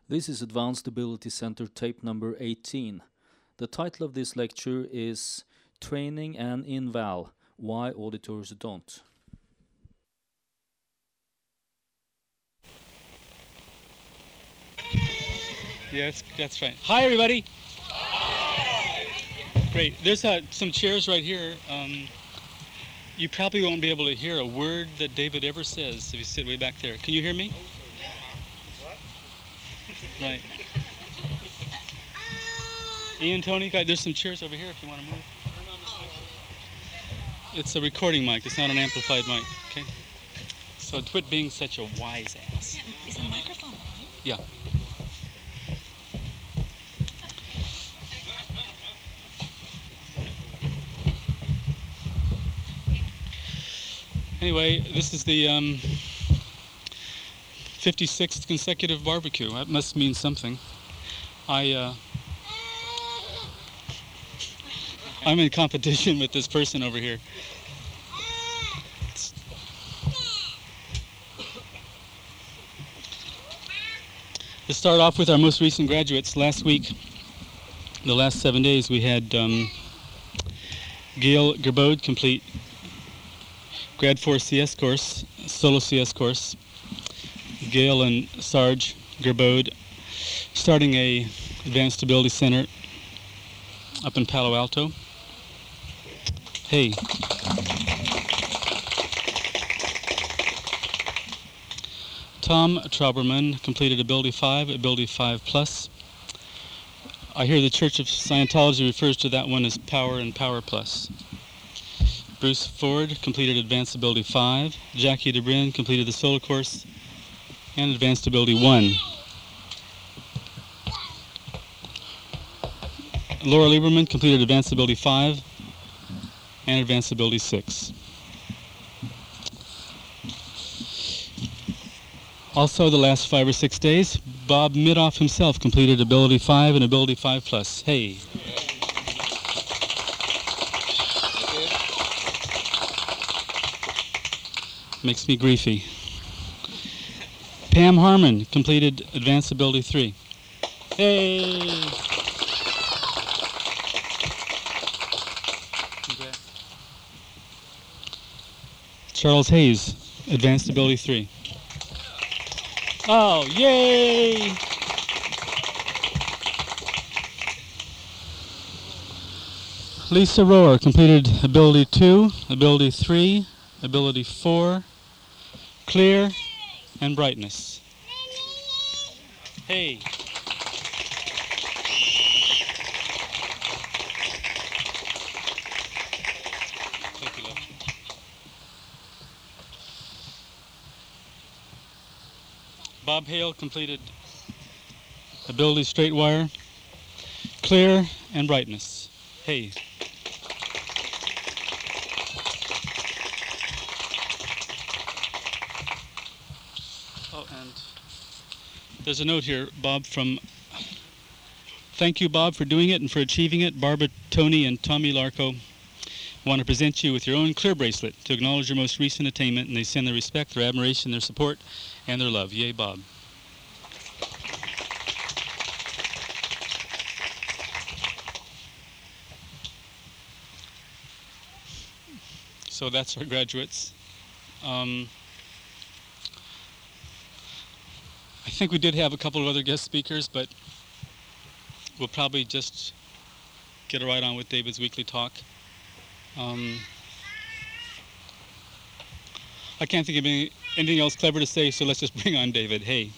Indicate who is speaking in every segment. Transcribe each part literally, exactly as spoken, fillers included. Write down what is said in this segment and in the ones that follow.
Speaker 1: This is Advanced Ability Center tape number eighteen. The title of this lecture is Training and Inval, Why Auditors Don't.
Speaker 2: Yeah, that's, that's right. Hi, everybody. Great. There's uh, some chairs right here. Um, you probably won't be able to hear a word that David ever says if you sit way back there. Can you hear me? Right. Ian, Tony, guys, there's some chairs over here if you want to move. It's a recording mic. It's not an amplified mic. Okay. So quit being such a wise ass.
Speaker 3: Is the microphone on?
Speaker 2: Yeah. Anyway, this is the um, fifty-sixth consecutive barbecue. That must mean something. I, uh, I'm in competition with this person over here. To start off with our most recent graduates, last week, the last seven days, we had um, Gail Gerbode complete Grad four C S course, solo C S course. Gail and Sarge Gerbode starting a Advanced Ability Center up in Palo Alto. Hey. Tom Trauberman completed Ability five, Ability five Plus. I hear the Church of Scientology refers to that one as Power and Power Plus. Bruce Ford completed Advanced Ability five. Jackie DeBrin completed the solo course and Advanced Ability one. Laura Lieberman completed Advanced Ability five and Advanced Ability six. Also, the last five or six days, Bob Midoff himself completed Ability five and Ability five Plus. Hey. Makes me griefy. Pam Harmon completed Advanced Ability three. Hey! Okay. Charles Hayes, Advanced Ability three. Oh, yay! Lisa Rohr completed Ability two, Ability three, Ability four, Clear, and Brightness. Hey. Thank you, love. Bob Hale completed Ability Straight Wire, Clear, and Brightness. Hey. Oh, and there's a note here, Bob, from thank you, Bob, for doing it and for achieving it. Barbara, Tony, and Tommy Larco want to present you with your own Clear bracelet to acknowledge your most recent attainment, and they send their respect, their admiration, their support, and their love. Yay, Bob. So that's our graduates. Um, I think we did have a couple of other guest speakers, but we'll probably just get right on with David's weekly talk. Um, I can't think of any, anything else clever to say, so let's just bring on David. Hey.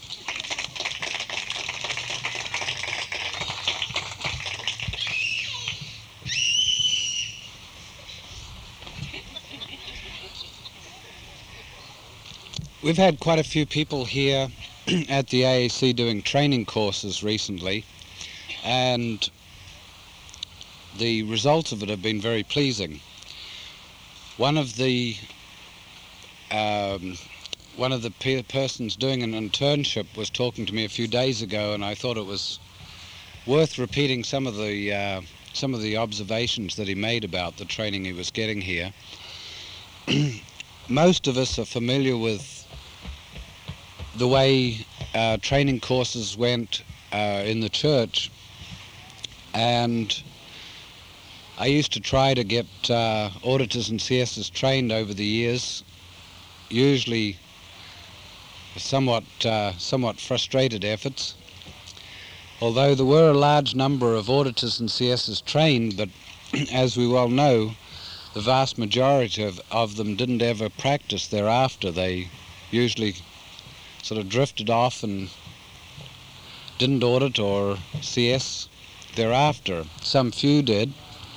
Speaker 4: We've had quite a few people here at the A A C doing training courses recently, and the results of it have been very pleasing. One of the um, one of the pe- persons doing an internship was talking to me a few days ago, and I thought it was worth repeating some of the uh, some of the observations that he made about the training he was getting here. Most of us are familiar with the way uh, training courses went uh, in the church, and I used to try to get uh, auditors and C Ss trained over the years, usually somewhat, uh, somewhat frustrated efforts. Although there were a large number of auditors and C Ss trained, but as we well know, the vast majority of, of them didn't ever practice thereafter. They usually sort of drifted off and didn't audit or C S thereafter. Some few did.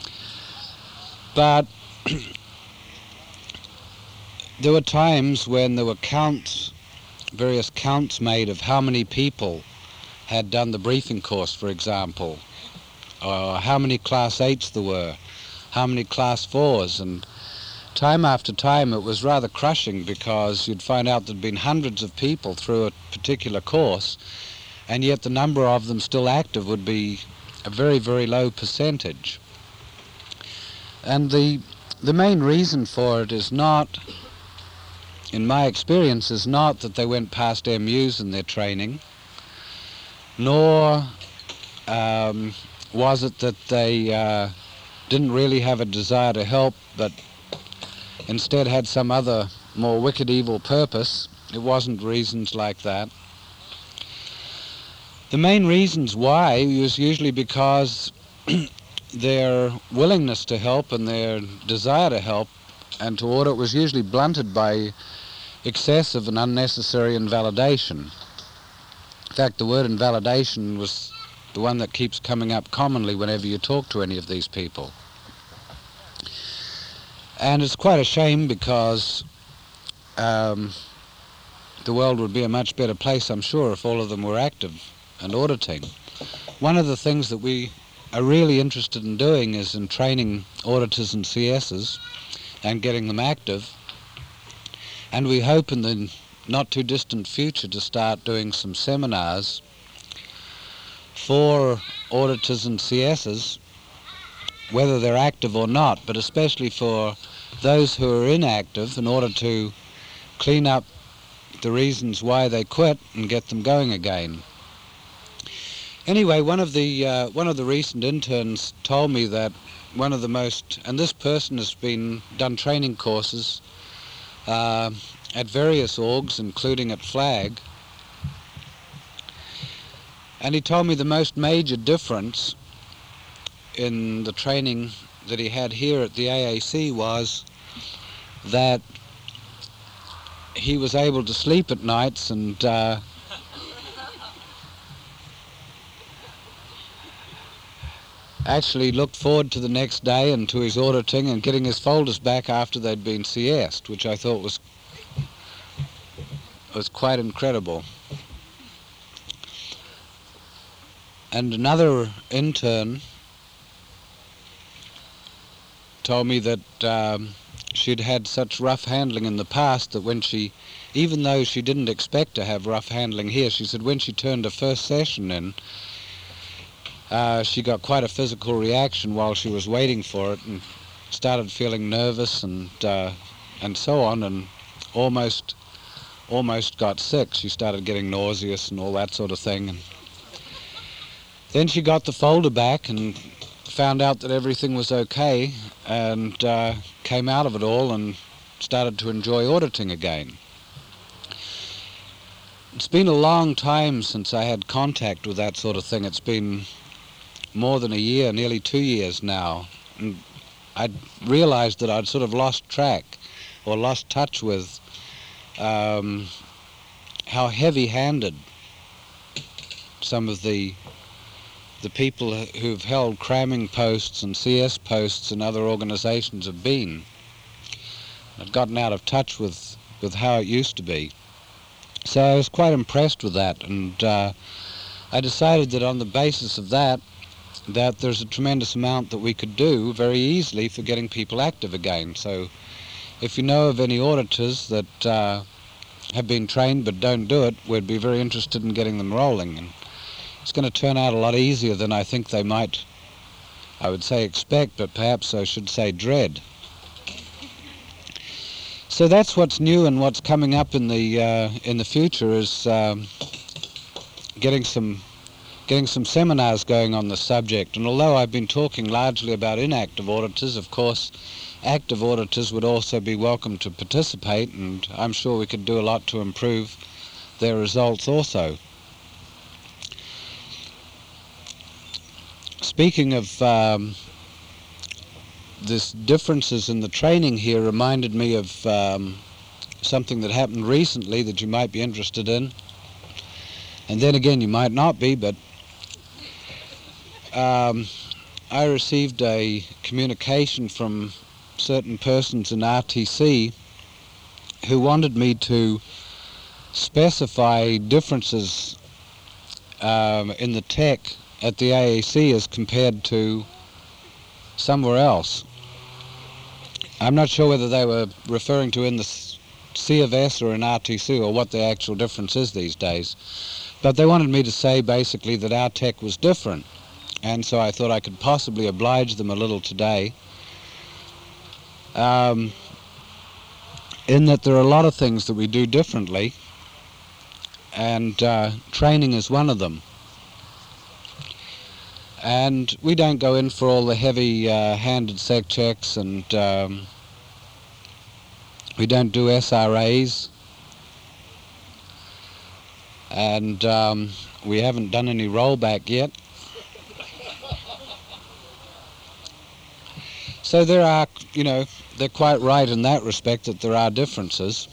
Speaker 4: But there were times when there were counts, various counts made of how many people had done the briefing course, for example, or how many class eights there were, how many class fours, and time after time it was rather crushing, because you'd find out there'd been hundreds of people through a particular course, and yet the number of them still active would be a very, very low percentage. And the the main reason for it is not, in my experience, is not that they went past M Us in their training, nor um, was it that they uh, didn't really have a desire to help, but instead had some other more wicked evil purpose. It wasn't reasons like that. The main reasons why was usually because their willingness to help and their desire to help and to audit was usually blunted by excessive and unnecessary invalidation. In fact, the word invalidation was the one that keeps coming up commonly whenever you talk to any of these people. And it's quite a shame, because um, the world would be a much better place, I'm sure, if all of them were active and auditing. One of the things that we are really interested in doing is in training auditors and C Ss and getting them active, and we hope in the not too distant future to start doing some seminars for auditors and C Ss, whether they're active or not, but especially for those who are inactive, in order to clean up the reasons why they quit and get them going again. Anyway, one of the uh, one of the recent interns told me that one of the most, and this person has been done training courses uh, at various orgs, including at Flag, and he told me the most major difference in the training that he had here at the A A C was that he was able to sleep at nights and uh, actually looked forward to the next day and to his auditing and getting his folders back after they'd been C S'd, which I thought was was quite incredible. And another intern told me that um, she'd had such rough handling in the past that when she, even though she didn't expect to have rough handling here, she said when she turned her first session in, uh, she got quite a physical reaction while she was waiting for it, and started feeling nervous and uh, and so on, and almost almost got sick. She started getting nauseous and all that sort of thing. And then she got the folder back and found out that everything was okay, and uh, came out of it all and started to enjoy auditing again. It's been a long time since I had contact with that sort of thing. It's been more than a year, nearly two years now, and I'd realized that I'd sort of lost track or lost touch with um, how heavy-handed some of the the people who've held cramming posts and C S posts in other organizations have been. I'd gotten out of touch with, with how it used to be. So I was quite impressed with that, and uh, I decided that on the basis of that, that there's a tremendous amount that we could do very easily for getting people active again. So if you know of any auditors that uh, have been trained but don't do it, we'd be very interested in getting them rolling. And it's going to turn out a lot easier than I think they might, I would say, expect, but perhaps I should say dread. So that's what's new, and what's coming up in the uh, in the future is um, getting some getting some seminars going on the subject. And although I've been talking largely about inactive auditors, of course, active auditors would also be welcome to participate, and I'm sure we could do a lot to improve their results also. Speaking of um, this differences in the training here reminded me of um, something that happened recently that you might be interested in. And then again, you might not be, but um, I received a communication from certain persons in R T C who wanted me to specify differences um, in the tech at the A A C as compared to somewhere else. I'm not sure whether they were referring to in the C of S or in R T C or what the actual difference is these days. But they wanted me to say basically that our tech was different, and so I thought I could possibly oblige them a little today, um, in that there are a lot of things that we do differently, and uh, training is one of them. And we don't go in for all the heavy-handed uh, sec checks, and um, we don't do S R As, and um, we haven't done any rollback yet. So there are, you know, they're quite right in that respect that there are differences.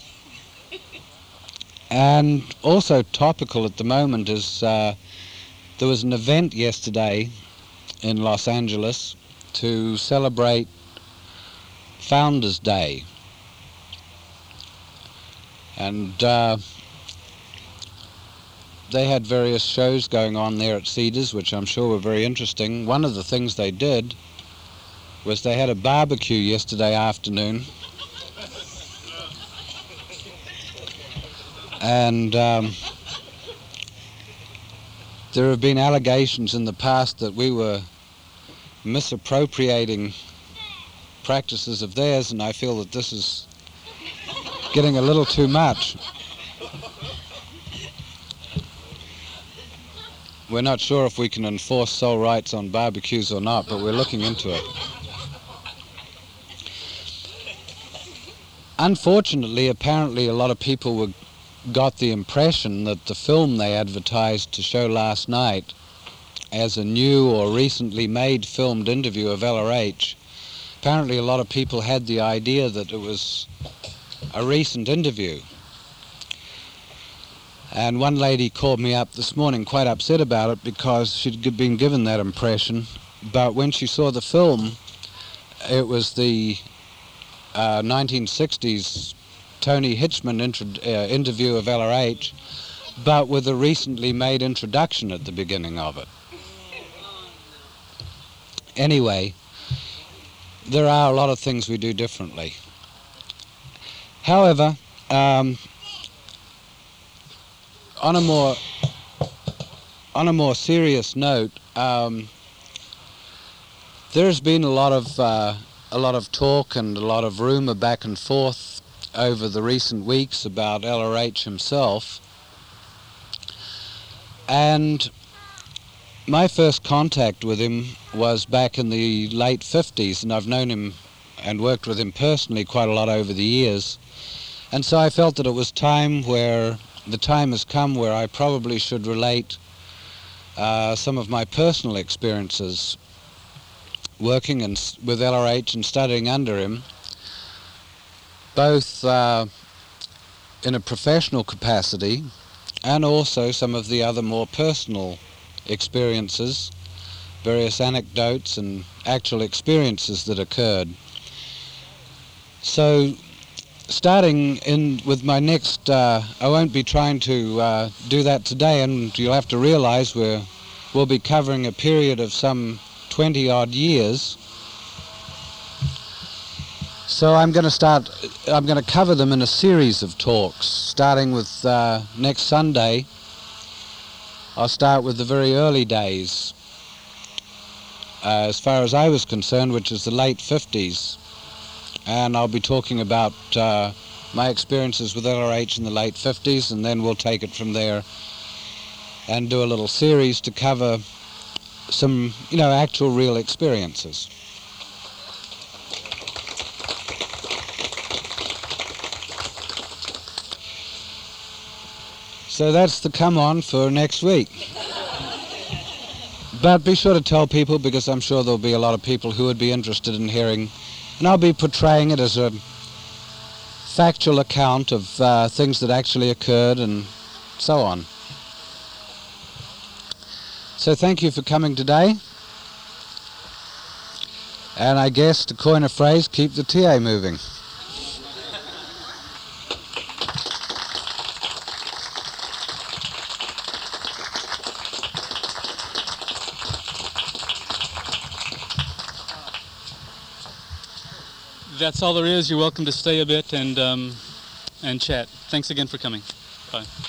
Speaker 4: And also topical at the moment is uh, there was an event yesterday in Los Angeles to celebrate Founders Day. And uh, they had various shows going on there at Cedars, which I'm sure were very interesting. One of the things they did was they had a barbecue yesterday afternoon. And um, there have been allegations in the past that we were misappropriating practices of theirs, and I feel that this is getting a little too much. We're not sure if we can enforce sole rights on barbecues or not, but we're looking into it. Unfortunately, apparently a lot of people were, got the impression that the film they advertised to show last night as a new or recently made filmed interview of L R H, apparently a lot of people had the idea that it was a recent interview. And one lady called me up this morning quite upset about it because she'd been given that impression, but when she saw the film, it was the uh, nineteen sixties Tony Hitchman intro uh, interview of L R H, but with a recently made introduction at the beginning of it. Anyway, there are a lot of things we do differently. However, um, on a more on a more serious note, um, there has been a lot of uh, a lot of talk and a lot of rumour back and forth over the recent weeks about L R H himself. And my first contact with him was back in the late fifties, and I've known him and worked with him personally quite a lot over the years. And so I felt that it was time where, the time has come where I probably should relate uh, some of my personal experiences working in, with L R H and studying under him, both uh, in a professional capacity and also some of the other more personal experiences, various anecdotes and actual experiences that occurred. So starting in with my next, uh, I won't be trying to uh, do that today, and you'll have to realize we're, we'll be covering a period of some twenty odd years. So I'm going to start, I'm going to cover them in a series of talks, starting with uh, next Sunday. I'll start with the very early days, uh, as far as I was concerned, which is the late fifties. And I'll be talking about uh, my experiences with L R H in the late fifties, and then we'll take it from there and do a little series to cover some, you know, actual real experiences. So that's the come on for next week. But be sure to tell people, because I'm sure there'll be a lot of people who would be interested in hearing, and I'll be portraying it as a factual account of uh, things that actually occurred and so on. So thank you for coming today. And I guess, to coin a phrase, keep the T A moving.
Speaker 2: That's all there is. You're welcome to stay a bit and um, and chat. Thanks again for coming. Bye.